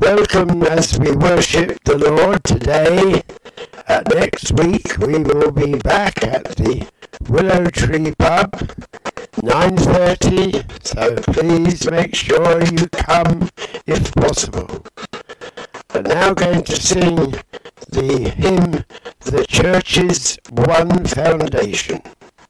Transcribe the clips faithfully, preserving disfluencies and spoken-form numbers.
Welcome as we worship the Lord today. Uh, next week we will be back at the Willow Tree Pub, nine thirty, so please make sure you come if possible. We're now going to sing the hymn, The Church's One Foundation.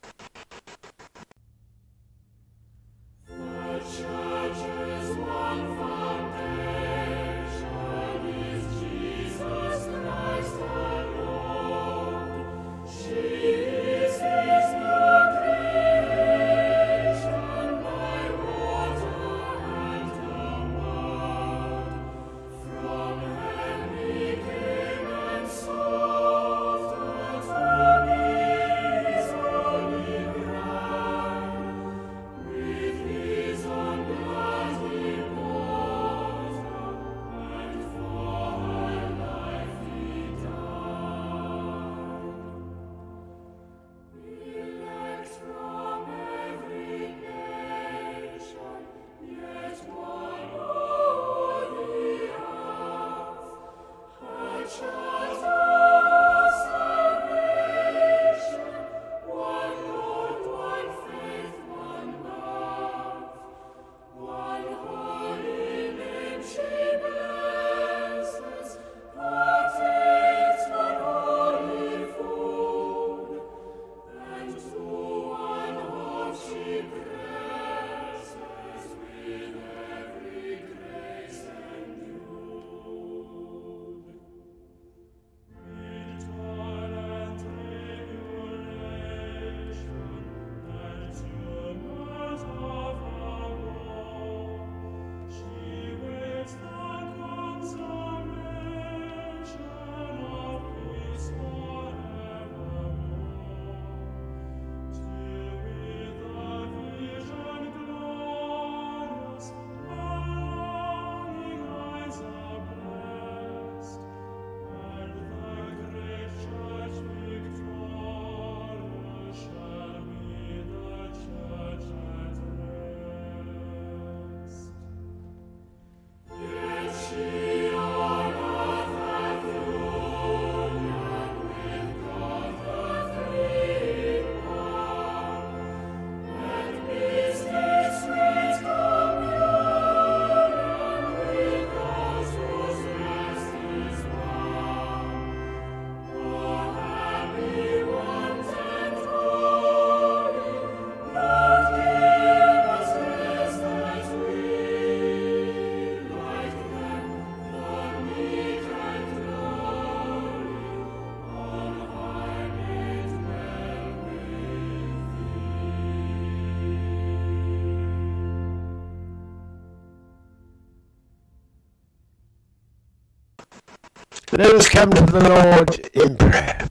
Let us come to the Lord in prayer.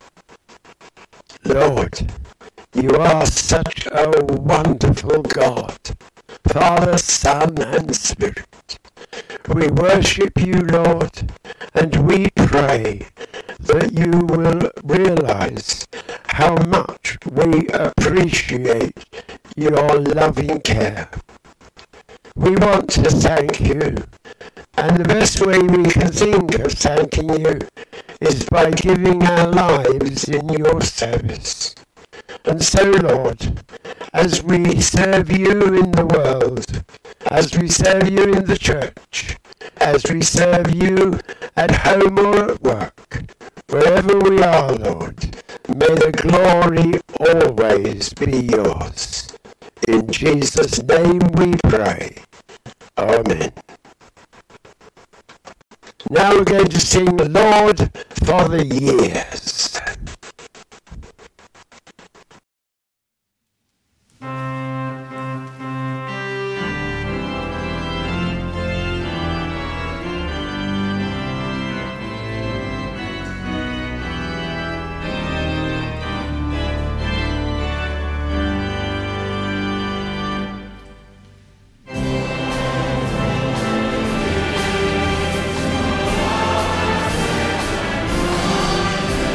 Lord, you are such a wonderful God, Father, Son, and Spirit. We worship you, Lord, and we pray that you will realize how much we appreciate your loving care. We want to thank you, and the best way we can think of thanking you is by giving our lives in your service. And so, Lord, as we serve you in the world, as we serve you in the church, as we serve you at home or at work, wherever we are, Lord, may the glory always be yours. In Jesus' name we pray. Amen. Now we're going to sing Lord for the Years. Thank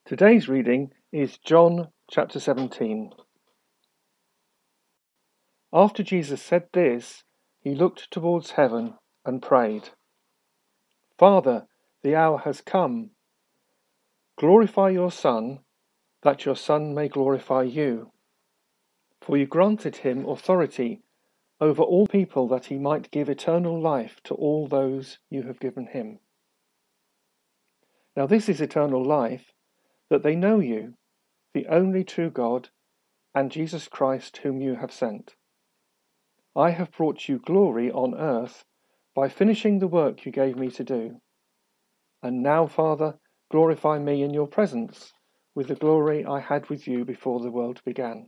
Today's reading is John chapter seventeen. After Jesus said this, he looked towards heaven and prayed, "Father, the hour has come. Glorify your Son, that your Son may glorify you. For you granted him authority over all people that he might give eternal life to all those you have given him. Now this is eternal life, that they know you, the only true God, and Jesus Christ whom you have sent. I have brought you glory on earth by finishing the work you gave me to do. And now, Father, glorify me in your presence with the glory I had with you before the world began.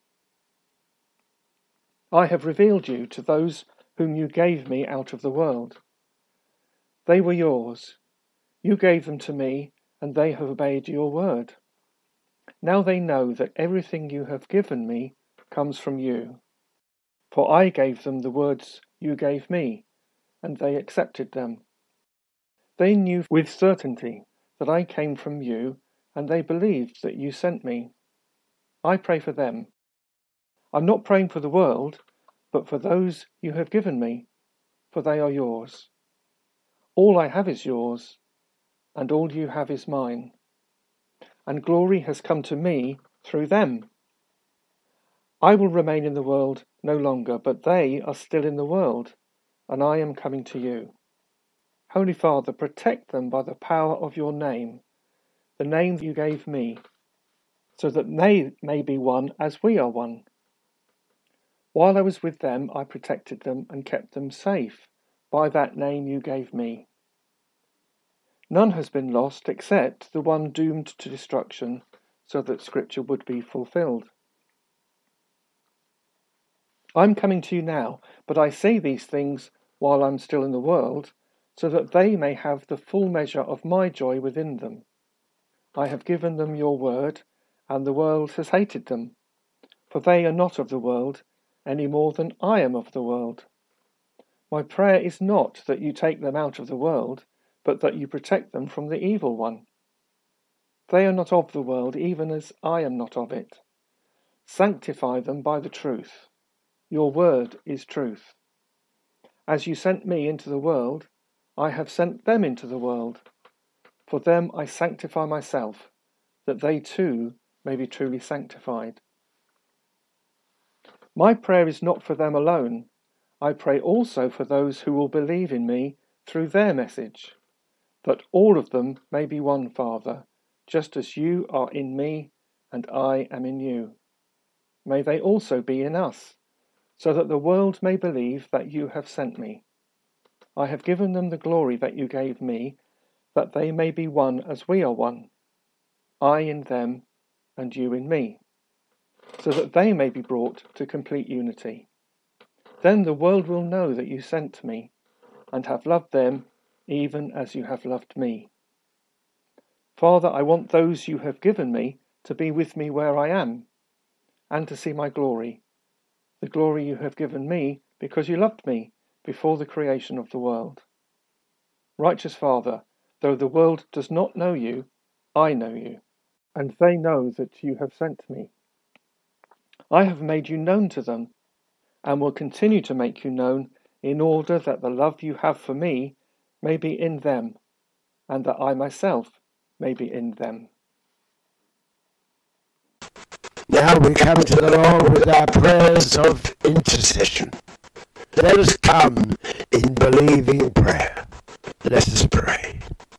I have revealed you to those whom you gave me out of the world. They were yours. You gave them to me, and they have obeyed your word. Now they know that everything you have given me comes from you. For I gave them the words you gave me, and they accepted them. They knew with certainty that I came from you, and they believed that you sent me. I pray for them. I'm not praying for the world, but for those you have given me, for they are yours. All I have is yours, and all you have is mine. And glory has come to me through them. I will remain in the world no longer, but they are still in the world, and I am coming to you. Holy Father, protect them by the power of your name, the name you gave me, so that they may be one as we are one. While I was with them, I protected them and kept them safe by that name you gave me. None has been lost except the one doomed to destruction, so that Scripture would be fulfilled. I'm coming to you now, but I say these things while I'm still in the world, so that they may have the full measure of my joy within them. I have given them your word, and the world has hated them, for they are not of the world, any more than I am of the world. My prayer is not that you take them out of the world, but that you protect them from the evil one. They are not of the world, even as I am not of it. Sanctify them by the truth. Your word is truth. As you sent me into the world, I have sent them into the world. For them I sanctify myself, that they too may be truly sanctified. My prayer is not for them alone. I pray also for those who will believe in me through their message, that all of them may be one, Father, just as you are in me and I am in you. May they also be in us, so that the world may believe that you have sent me. I have given them the glory that you gave me, that they may be one as we are one, I in them and you in me, so that they may be brought to complete unity. Then the world will know that you sent me, and have loved them even as you have loved me. Father, I want those you have given me to be with me where I am, and to see my glory, the glory you have given me because you loved me before the creation of the world. Righteous Father, though the world does not know you, I know you, and they know that you have sent me. I have made you known to them, and will continue to make you known, in order that the love you have for me may be in them, and that I myself may be in them. Now we come to the Lord with our prayers of intercession. Let us come in believing prayer. Let us pray.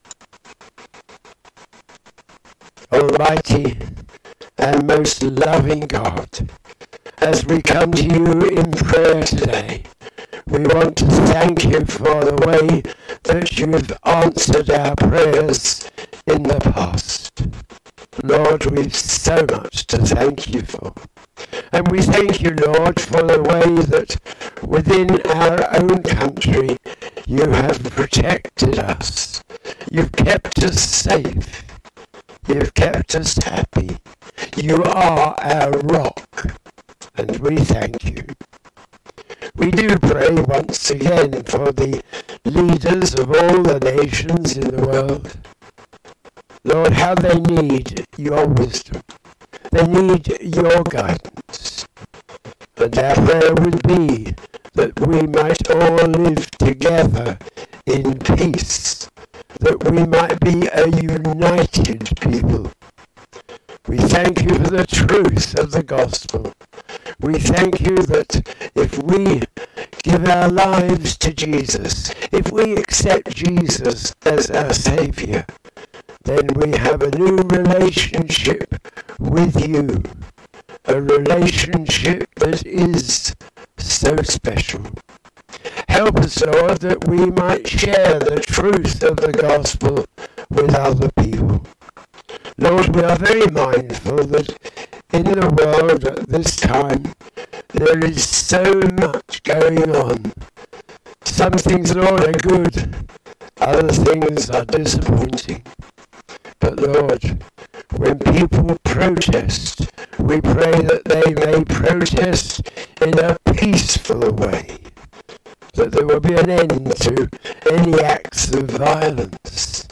Almighty and most loving God, as we come to you in prayer today, we want to thank you for the way that you've answered our prayers in the past. Lord, we've so much to thank you for. And we thank you, Lord, for the way that within our own country you have protected us. You've kept us safe. You've kept us happy. You are our rock, and we thank you. We do pray once again for the leaders of all the nations in the world. Lord, how they need your wisdom. They need your guidance. And our prayer would be that we might all live together in peace, that we might be a united people. We thank you for the truth of the gospel. We thank you that if we give our lives to Jesus, if we accept Jesus as our Saviour, then we have a new relationship with you, a relationship that is so special. Help us, Lord, that we might share the truth of the gospel with other people. Lord, we are very mindful that in the world at this time there is so much going on. Some things, Lord, are good, other things are disappointing. But Lord, when people protest, we pray that they may protest in a peaceful way, that there will be an end to any acts of violence.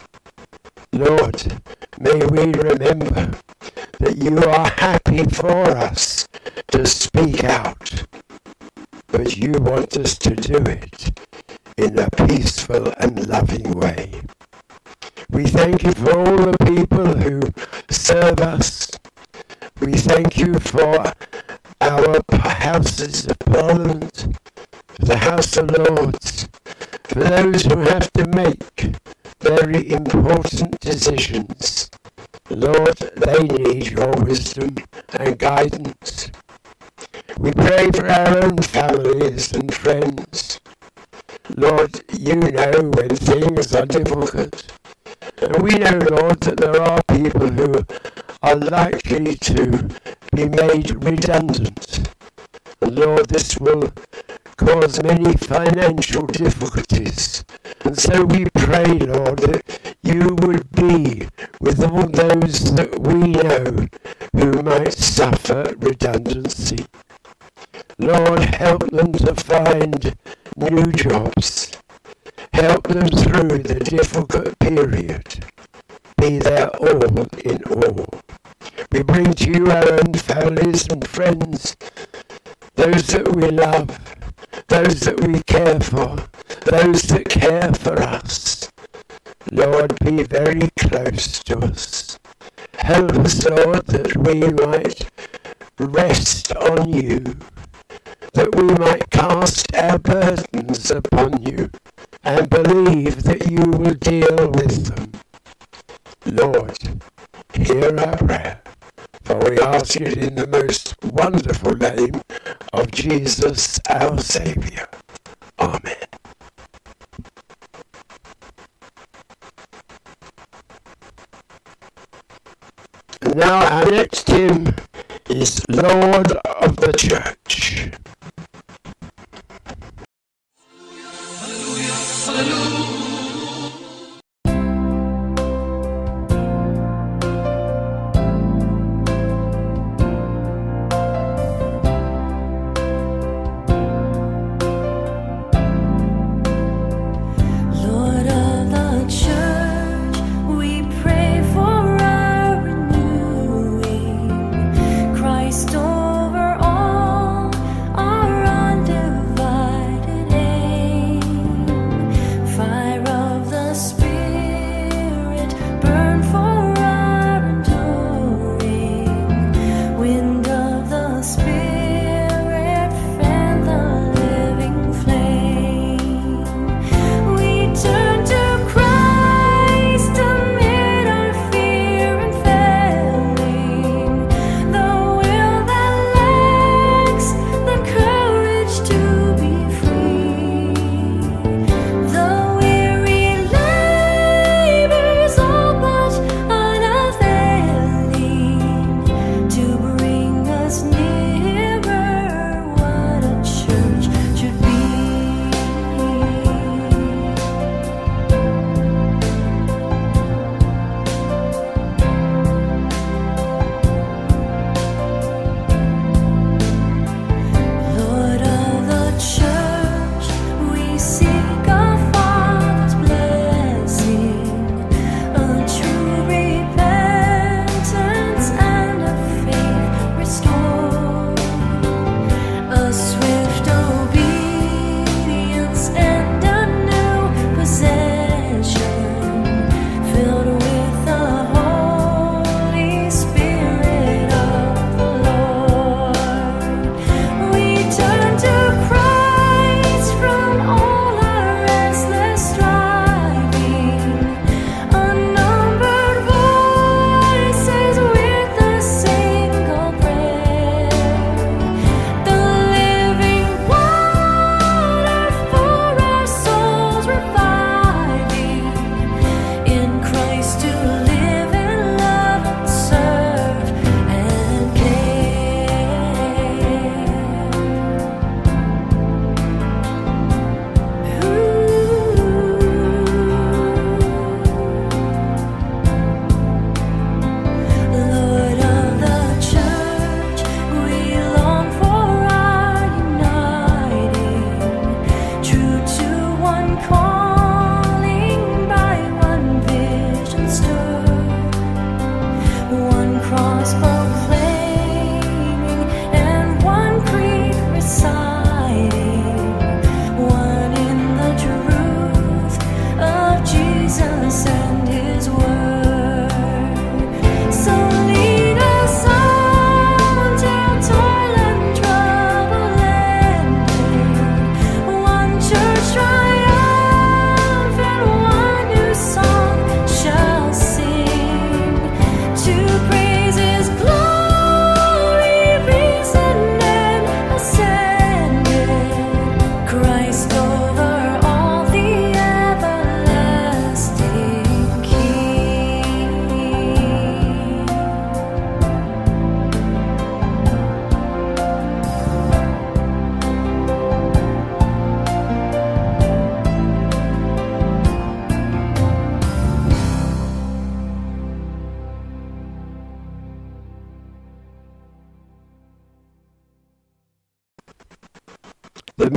Lord, may we remember that you are happy for us to speak out, but you want us to do it in a peaceful and loving way. We thank you for all the people who serve us. We thank you for our houses of Parliament, for the House of Lords, for those who have to make very important decisions. Lord, they need your wisdom and guidance. We pray for our own families and friends. Lord, you know when things are difficult. And we know, Lord, that there are people who are likely to be made redundant. And Lord, this will cause many financial difficulties. And so we pray, Lord, that you would be with all those that we know who might suffer redundancy. Lord, help them to find new jobs. Help them through the difficult period. Be their all in all. We bring to you our own families and friends, those that we love, those that we care for, those that care for us. Lord, be very close to us. Help us, Lord, that we might rest on you, that we might cast our burdens upon you and believe that you will deal with them. Lord, hear our prayer, for we ask it in the most wonderful name of Jesus, our Saviour. Amen. And now our next hymn is Lord of the Church. Christ over all.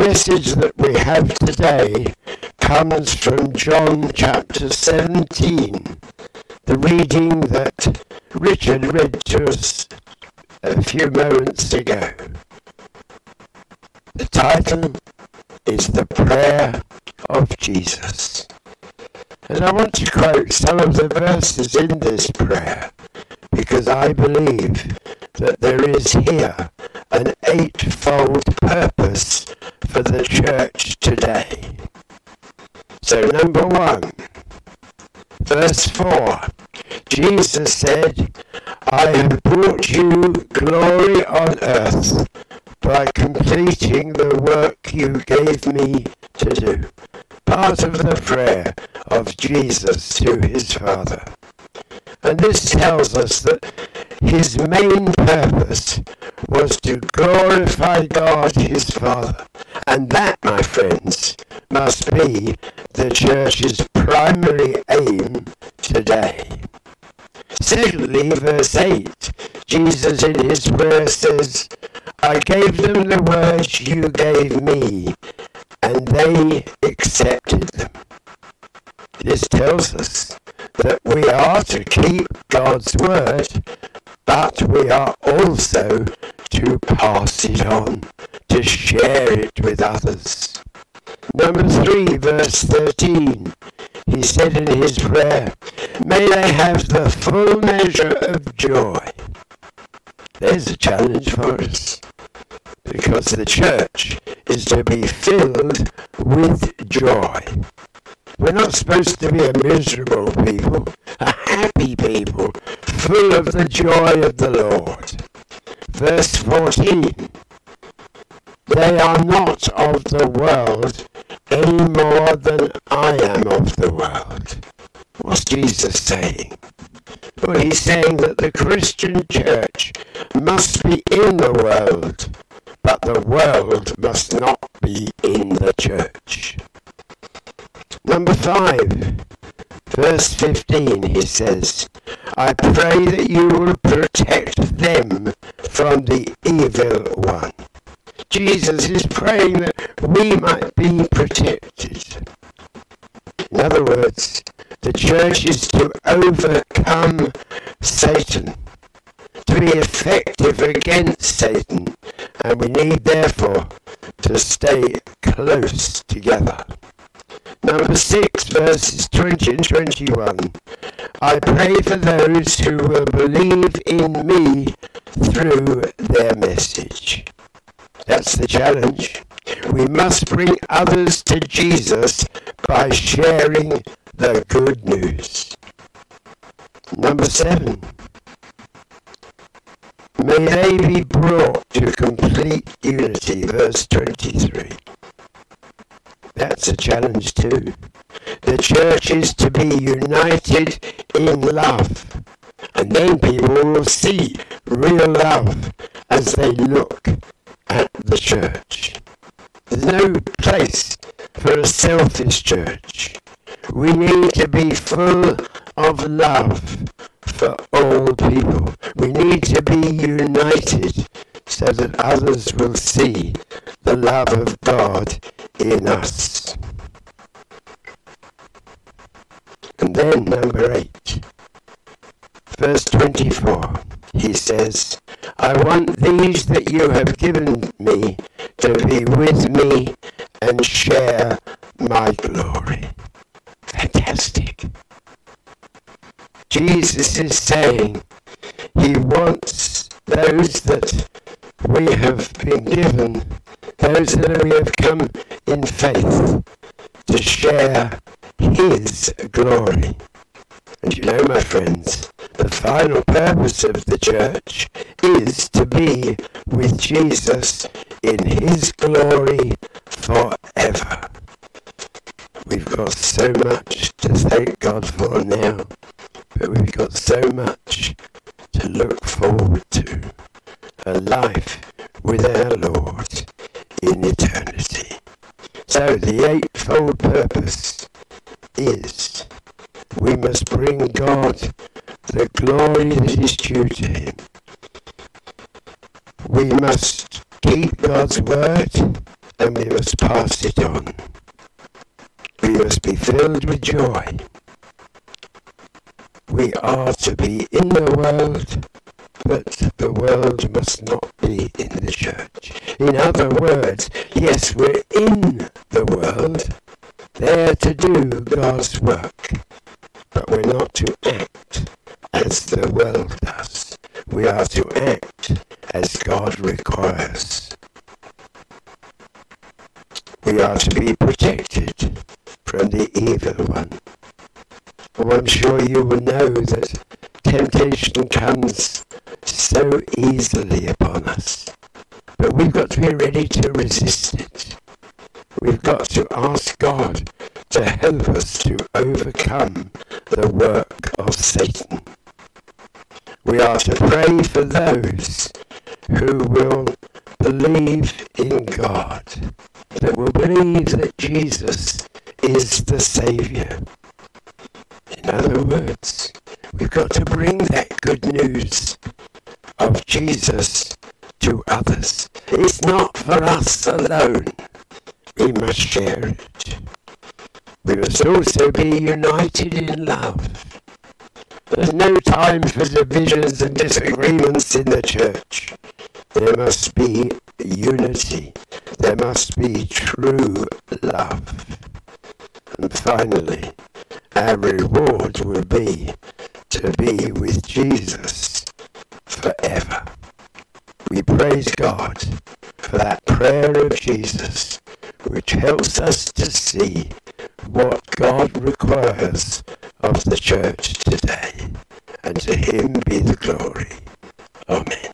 message that we have today comes from John chapter seventeen, the reading that Richard read to us a few moments ago. The title is The Prayer of Jesus. And I want to quote some of the verses in this prayer, because I believe that there is here an eightfold purpose for the church today. So number one, verse four, Jesus said, I have brought you glory on earth by completing the work you gave me to do. Part of the prayer of Jesus to his Father. And this tells us that his main purpose was to glorify God his Father. And that, my friends, must be the church's primary aim today. Secondly, verse eight, Jesus in his prayer says, I gave them the words you gave me, and they accepted them. This tells us that we are to keep God's word, but we are also to pass it on, to share it with others. Number three, verse thirteen, he said in his prayer, may they have the full measure of joy. There's a challenge for us, because the church is to be filled with joy. We're not supposed to be a miserable people, a happy people, full of the joy of the Lord. Verse fourteen, they are not of the world any more than I am of the world. What's Jesus saying? Well, he's saying that the Christian church must be in the world, but the world must not be in the church. Number five, verse fifteen, he says, I pray that you will protect them from the evil one. Jesus is praying that we might be protected. In other words, the church is to overcome Satan, to be effective against Satan, and we need therefore to stay close together. Number six, verses twenty and twenty-one. I pray for those who will believe in me through their message. That's the challenge. We must bring others to Jesus by sharing the good news. Number seven, may they be brought to complete unity, verse twenty-three. That's a challenge too. The church is to be united in love, and then people will see real love as they look at the church. There's no place for a selfish church. We need to be full of love for all people. We need to be united so that others will see the love of God in us. And then number eight, verse twenty-four, he says, I want these that you have given me to be with me and share my glory. Fantastic. Jesus is saying he wants those that we have been given, those that we have come in faith, to share his glory. And you know, my friends, the final purpose of the church is to be with Jesus in his glory forever. We've got so much to thank God for now, but we've got so much to look forward to. A life with our Lord in eternity. So the eightfold purpose is we must bring God the glory that is due to him. We must keep God's word and we must pass it on. We must be filled with joy. We are to be in the world, but the world must not be in the church. In other words, yes, we're in the world, there to do God's work, but we're not to act as the world does. We are to act as God requires. We are to be protected from the evil one. Oh, I'm sure you will know that temptation comes so easily upon us, but we've got to be ready to resist it. We've got to ask God to help us to overcome the work of Satan. We are to pray for those who will believe in God, that will believe that Jesus is the Saviour. In other words, we've got to bring that good news of Jesus to others. It's not for us alone. We must share it. We must also be united in love. There's no time for divisions and disagreements in the church. There must be unity. There must be true love. And finally, our reward will be to be with Jesus forever. We praise God for that prayer of Jesus, which helps us to see what God requires of the church today. And to him be the glory. Amen.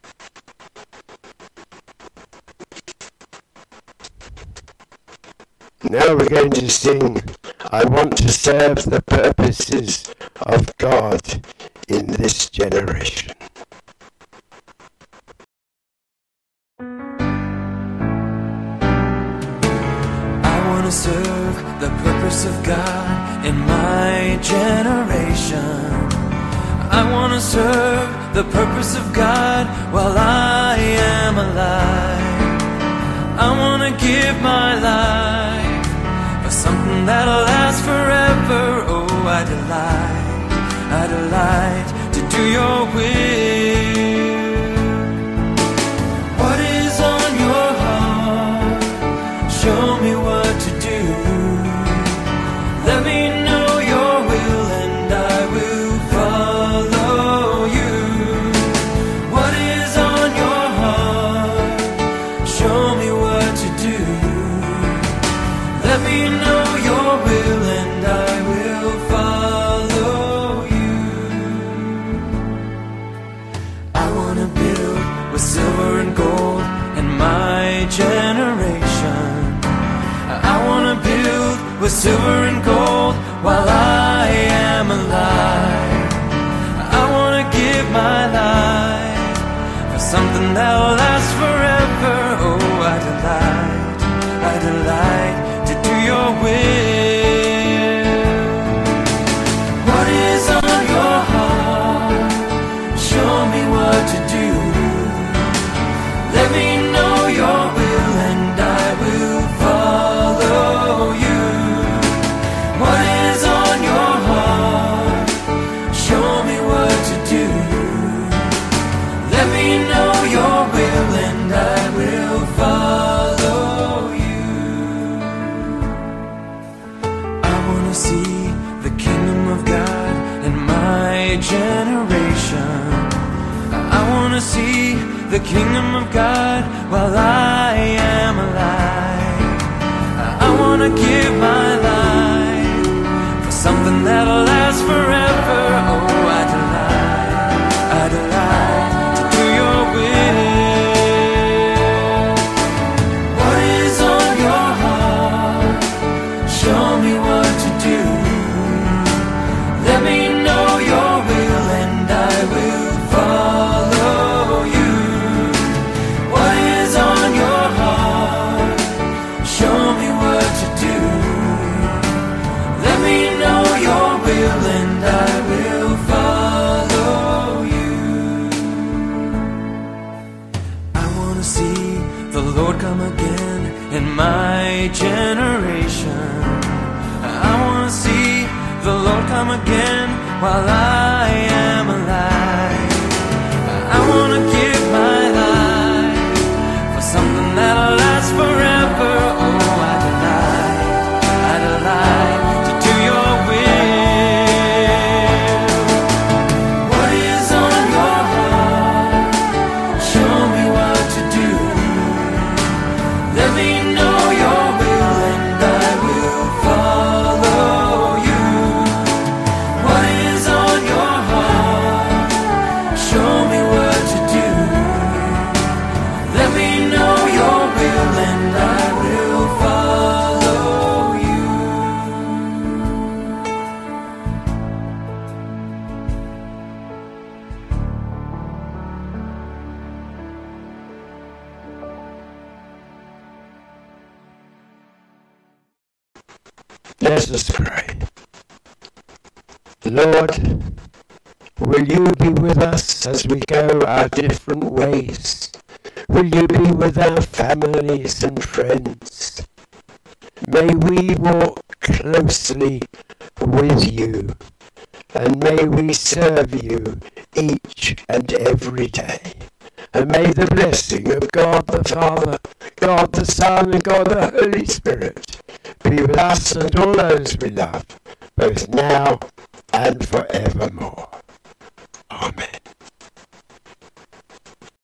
Now we're going to sing, I Want to Serve the Purposes of God in This Generation. I want to serve the purpose of God in my generation. I want to serve the purpose of God while I am alive. I want to give my life for something that'll last forever. Oh, I delight, I delight to do your will. What is on your heart? Show me what to do. Let me know your will and I will follow you. What is on your heart? Show me what to do. Let me know your will and I will follow you. I want to build with silver and gold in my generation. I want to build with silver and gold while I am alive. I want to give my life for something that'll last forever. Oh, I delight, I delight to do your will. What is on your heart? Show me what to do. Let me know your will and I will follow you. What is on your heart? Show me what to do. Let me know your will and I will follow you. I want to see the kingdom of God in my generation. I want to see the kingdom of God while I am alive. I want to give my life for something that'll last forever. Oh, I delight, I delight to do your will. What is on your heart? Show me what to do. Let me know your will and I will follow you. What is on your heart? Show me what to do. Let me know your will and I will while I am alive. I want to give my life for something that'll last forever. Oh, I delight, I delight to do your will. What is on your heart? Show me what to do. Let me know your will and I will follow you. What is on your heart? Show me what to do. Let me know your will and I will follow you. Let us pray. Lord, will you be with us as we go our different ways? Will you be with our families and friends? May we walk closely with you, and may we serve you each and every day. And may the blessing of God the Father, God the Son, and God the Holy Spirit be with us and all those we love, both now and forevermore.